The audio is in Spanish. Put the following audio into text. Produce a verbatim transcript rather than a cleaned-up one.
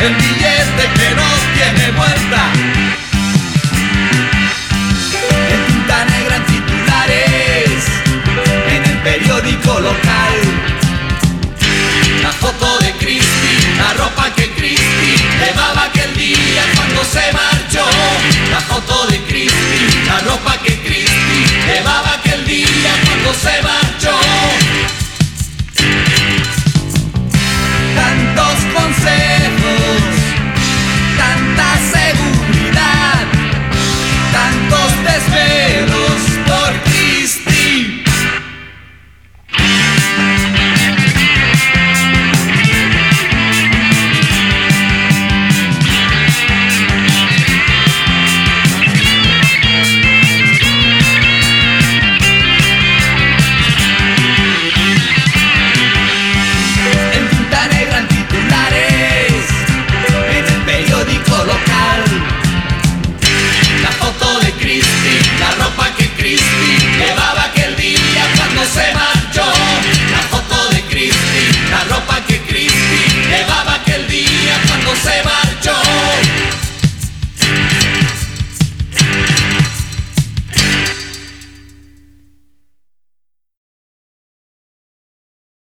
el billete que nos tiene muerta. En tinta negra en titulares, en el periódico local, la foto de Cristi, la ropa que Cristi llevaba aquel día cuando se marchó. La foto de Cristi, la ropa que Cristi llevaba aquel día cuando se marchó.